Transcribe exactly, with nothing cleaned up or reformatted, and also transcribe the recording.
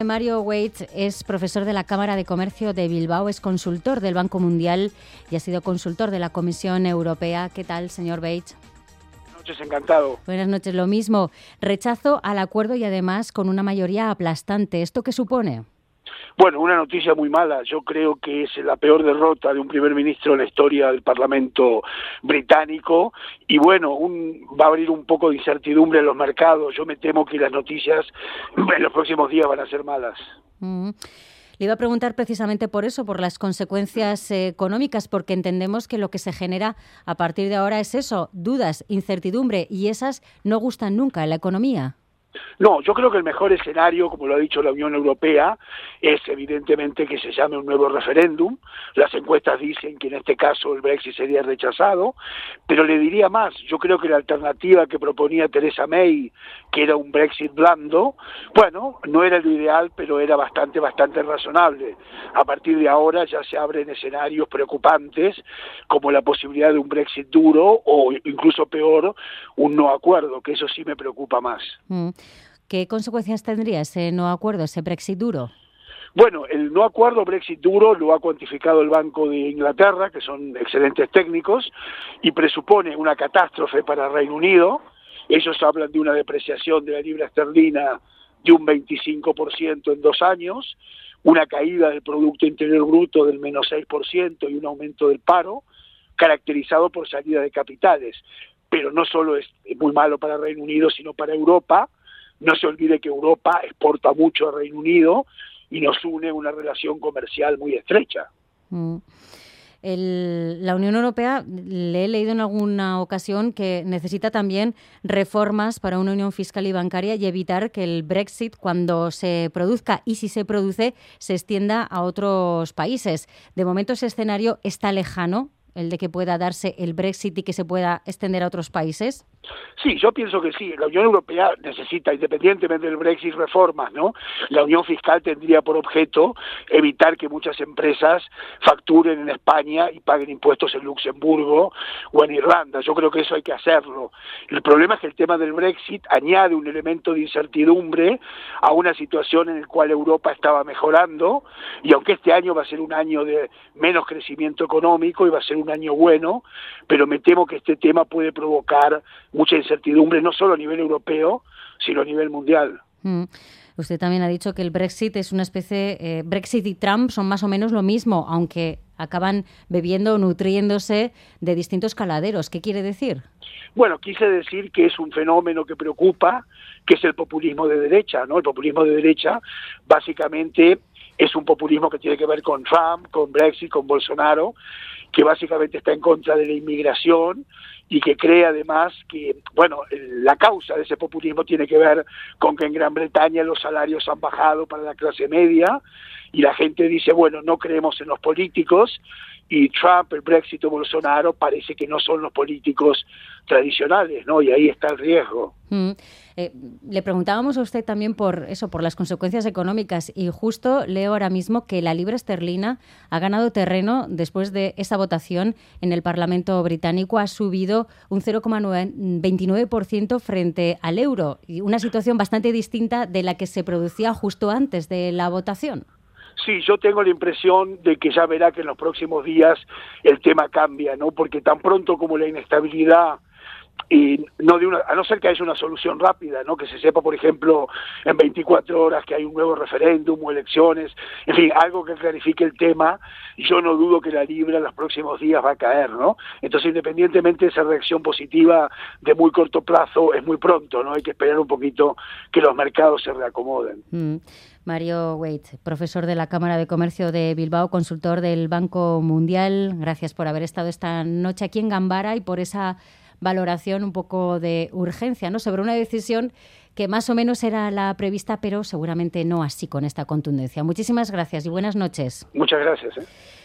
Mario Weitz es profesor de la Cámara de Comercio de Bilbao, es consultor del Banco Mundial y ha sido consultor de la Comisión Europea. ¿Qué tal, señor Weitz? Buenas noches, encantado. Buenas noches, lo mismo. Rechazo al acuerdo y además con una mayoría aplastante. ¿Esto qué supone? Bueno, una noticia muy mala. Yo creo que es la peor derrota de un primer ministro en la historia del Parlamento británico y bueno, un, va a abrir un poco de incertidumbre en los mercados. Yo me temo que las noticias en los próximos días van a ser malas. Mm. Le iba a preguntar precisamente por eso, por las consecuencias eh, económicas, porque entendemos que lo que se genera a partir de ahora es eso, dudas, incertidumbre, y esas no gustan nunca en la economía. No, yo creo que el mejor escenario, como lo ha dicho la Unión Europea, es evidentemente que se llame un nuevo referéndum. Las encuestas dicen que en este caso el Brexit sería rechazado, pero le diría más, yo creo que la alternativa que proponía Theresa May, que era un Brexit blando, bueno, no era lo ideal, pero era bastante, bastante razonable. A partir de ahora ya se abren escenarios preocupantes, como la posibilidad de un Brexit duro o incluso peor, un no acuerdo, que eso sí me preocupa más. Mm. ¿Qué consecuencias tendría ese no acuerdo, ese Brexit duro? Bueno, el no acuerdo Brexit duro lo ha cuantificado el Banco de Inglaterra, que son excelentes técnicos, y presupone una catástrofe para el Reino Unido. Ellos hablan de una depreciación de la libra esterlina de un veinticinco por ciento en dos años, una caída del Producto Interior Bruto del menos seis por ciento y un aumento del paro, caracterizado por salida de capitales. Pero no solo es muy malo para el Reino Unido, sino para Europa. No se olvide que Europa exporta mucho al Reino Unido y nos une una relación comercial muy estrecha. Mm. El, la Unión Europea, le he leído en alguna ocasión que necesita también reformas para una unión fiscal y bancaria y evitar que el Brexit, cuando se produzca y si se produce, se extienda a otros países. De momento ese escenario está lejano, el de que pueda darse el Brexit y que se pueda extender a otros países. Sí, yo pienso que sí. La Unión Europea necesita, independientemente del Brexit, reformas, ¿no? La unión fiscal tendría por objeto evitar que muchas empresas facturen en España y paguen impuestos en Luxemburgo o en Irlanda. Yo creo que eso hay que hacerlo. El problema es que el tema del Brexit añade un elemento de incertidumbre a una situación en la cual Europa estaba mejorando, y aunque este año va a ser un año de menos crecimiento económico y va a ser un año bueno, pero me temo que este tema puede provocar mucha incertidumbre, no solo a nivel europeo, sino a nivel mundial. Mm. Usted también ha dicho que el Brexit es una especie... Eh, Brexit y Trump son más o menos lo mismo, aunque acaban bebiendo o nutriéndose de distintos caladeros. ¿Qué quiere decir? Bueno, quise decir que es un fenómeno que preocupa, que es el populismo de derecha, ¿no? El populismo de derecha básicamente es un populismo que tiene que ver con Trump, con Brexit, con Bolsonaro, que básicamente está en contra de la inmigración y que cree además que, bueno, la causa de ese populismo tiene que ver con que en Gran Bretaña los salarios han bajado para la clase media y la gente dice, bueno, no creemos en los políticos, y Trump, el Brexit o Bolsonaro parece que no son los políticos tradicionales, ¿no? Y ahí está el riesgo. Mm. Eh, le preguntábamos a usted también por eso, por las consecuencias económicas, y justo leo ahora mismo que la libra esterlina ha ganado terreno después de esa votación en el Parlamento británico, ha subido un cero coma veintinueve por ciento frente al euro, y una situación bastante distinta de la que se producía justo antes de la votación. Sí, yo tengo la impresión de que ya verá que en los próximos días el tema cambia, ¿no? Porque tan pronto como la inestabilidad, y no de una, a no ser que haya una solución rápida, ¿no? Que se sepa, por ejemplo, en veinticuatro horas que hay un nuevo referéndum o elecciones, en fin, algo que clarifique el tema, y yo no dudo que la libra en los próximos días va a caer, ¿no? Entonces, independientemente de esa reacción positiva de muy corto plazo, es muy pronto, ¿no? Hay que esperar un poquito que los mercados se reacomoden. Mm. Mario Weitz, profesor de la Cámara de Comercio de Bilbao, consultor del Banco Mundial, gracias por haber estado esta noche aquí en Gambara y por esa valoración un poco de urgencia, ¿no?, sobre una decisión que más o menos era la prevista, pero seguramente no así con esta contundencia. Muchísimas gracias y buenas noches. Muchas gracias. ¿eh?